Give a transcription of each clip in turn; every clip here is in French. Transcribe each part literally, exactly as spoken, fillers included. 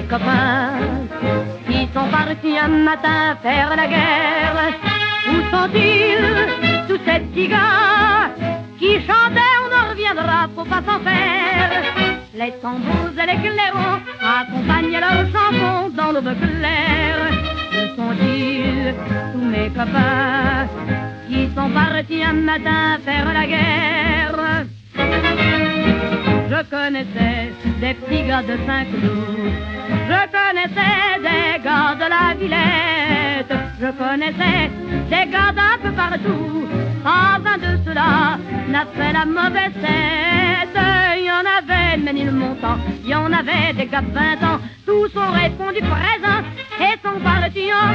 copains qui sont partis un matin faire la guerre. Où sont-ils, tous ces petits gars qui chantaient on ne reviendra, faut pas s'en faire. Les tambours et les clairons accompagnaient leurs chansons dans l'aube claire. Où sont-ils, tous mes copains qui sont partis un matin faire la guerre? Je connaissais des petits gars de Saint-Cloud, je connaissais des gars de la Villette, je connaissais des gars d'un peu partout. Pas un de ceux-là n'a fait la mauvaise tête. Il y en avait de Ménilmontant, il y en avait des gars de vingt ans. Tous ont répondu présent et sont partis en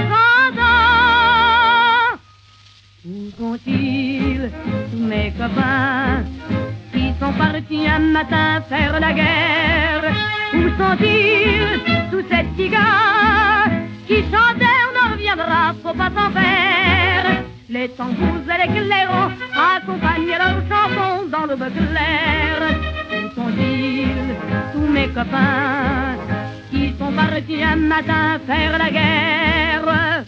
chantant. Où sont-ils, tous mes copains qui sont partis un matin faire la guerre? Où sont-ils, tous ces petits gars qui chantaient on ne reviendra, faut pas s'en faire? Les tambours et les clairons accompagnaient leurs chansons dans l'aube claire. Où sont-ils, tous mes copains qui sont partis un matin faire la guerre?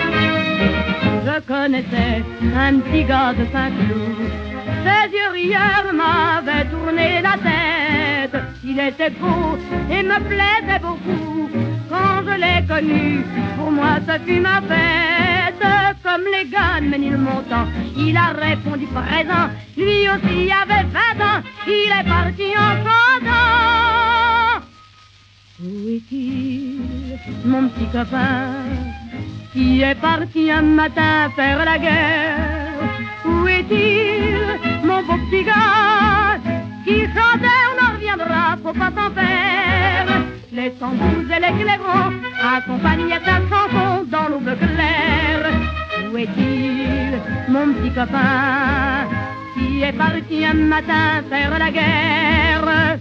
Je connaissais un petit gars de Saint-Cloud, ses yeux rieurs m'avaient tourné la tête. Il était beau et me plaisait beaucoup. Quand je l'ai connu, pour moi ça fut ma fête. Comme les gars de Ménilmontant, il a répondu présent. Lui aussi avait vingt ans, il est parti en chantant. Où est-il, mon petit copain qui est parti un matin faire la guerre? Où est-il, mon beau petit gars qui chantait on en reviendra, faut pas s'en faire? Les tambours et les clairons accompagnaient sa chanson dans l'aube claire. Où est-il, mon petit copain qui est parti un matin faire la guerre?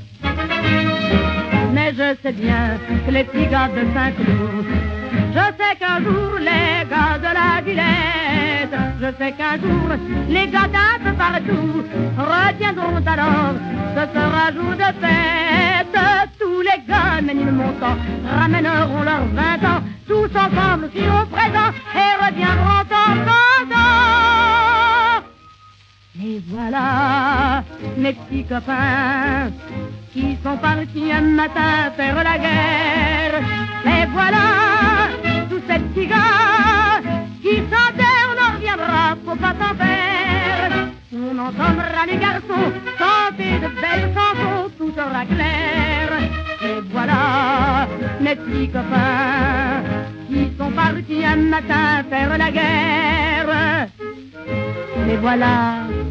Mais je sais bien que les petits gars de Saint-Cloud, je sais qu'un jour les gars de la Villette, je sais qu'un jour les gars d'un peu partout retiendront alors, ce sera jour de fête. Tous les gars de Ménilmontant ramèneront leurs vingt ans, tous ensemble seront présents et reviendront en chantant. Et voilà mes petits copains qui sont partis un matin faire la guerre. Et voilà tous ces petits gars qui chantaient on en reviendra, faut pas s'en faire. On entendra les garçons chanter de belles chansons, tout sera clair. Et voilà mes petits copains qui sont partis un matin faire la guerre. Et voilà